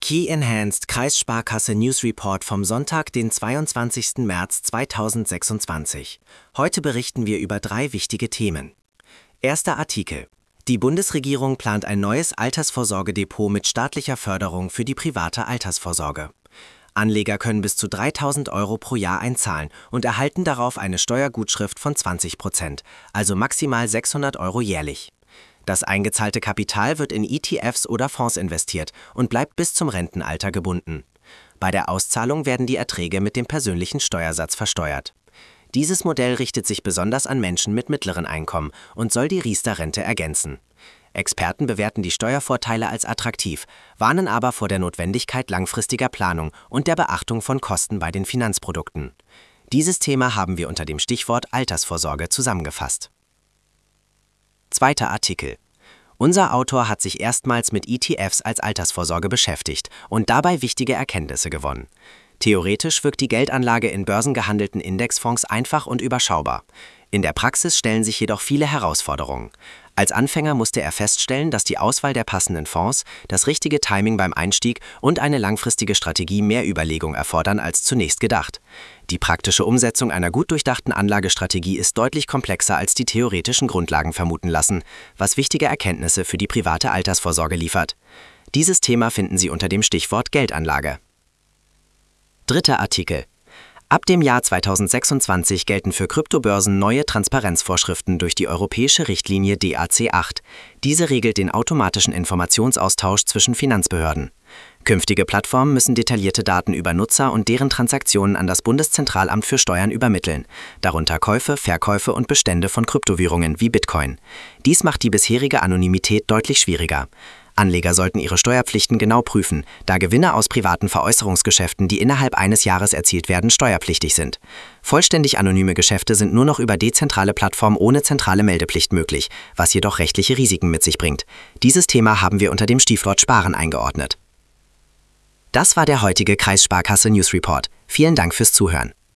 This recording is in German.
Key Enhanced Kreissparkasse News Report vom Sonntag, den 22. März 2026. Heute berichten wir über 3 wichtige Themen. Erster Artikel. Die Bundesregierung plant ein neues Altersvorsorgedepot mit staatlicher Förderung für die private Altersvorsorge. Anleger können bis zu 3.000 € pro Jahr einzahlen und erhalten darauf eine Steuergutschrift von 20%, also maximal 600 € jährlich. Das eingezahlte Kapital wird in ETFs oder Fonds investiert und bleibt bis zum Rentenalter gebunden. Bei der Auszahlung werden die Erträge mit dem persönlichen Steuersatz versteuert. Dieses Modell richtet sich besonders an Menschen mit mittleren Einkommen und soll die Riester-Rente ergänzen. Experten bewerten die Steuervorteile als attraktiv, warnen aber vor der Notwendigkeit langfristiger Planung und der Beachtung von Kosten bei den Finanzprodukten. Dieses Thema haben wir unter dem Stichwort Altersvorsorge zusammengefasst. Zweiter Artikel. Unser Autor hat sich erstmals mit ETFs als Altersvorsorge beschäftigt und dabei wichtige Erkenntnisse gewonnen. Theoretisch wirkt die Geldanlage in börsengehandelten Indexfonds einfach und überschaubar. In der Praxis stellen sich jedoch viele Herausforderungen. Als Anfänger musste er feststellen, dass die Auswahl der passenden Fonds, das richtige Timing beim Einstieg und eine langfristige Strategie mehr Überlegung erfordern als zunächst gedacht. Die praktische Umsetzung einer gut durchdachten Anlagestrategie ist deutlich komplexer, als die theoretischen Grundlagen vermuten lassen, was wichtige Erkenntnisse für die private Altersvorsorge liefert. Dieses Thema finden Sie unter dem Stichwort Geldanlage. Dritter Artikel. Ab dem Jahr 2026 gelten für Kryptobörsen neue Transparenzvorschriften durch die europäische Richtlinie DAC 8. Diese regelt den automatischen Informationsaustausch zwischen Finanzbehörden. Künftige Plattformen müssen detaillierte Daten über Nutzer und deren Transaktionen an das Bundeszentralamt für Steuern übermitteln, darunter Käufe, Verkäufe und Bestände von Kryptowährungen wie Bitcoin. Dies macht die bisherige Anonymität deutlich schwieriger. Anleger sollten ihre Steuerpflichten genau prüfen, da Gewinne aus privaten Veräußerungsgeschäften, die innerhalb eines Jahres erzielt werden, steuerpflichtig sind. Vollständig anonyme Geschäfte sind nur noch über dezentrale Plattformen ohne zentrale Meldepflicht möglich, was jedoch rechtliche Risiken mit sich bringt. Dieses Thema haben wir unter dem Stichwort Sparen eingeordnet. Das war der heutige Kreissparkasse News Report. Vielen Dank fürs Zuhören.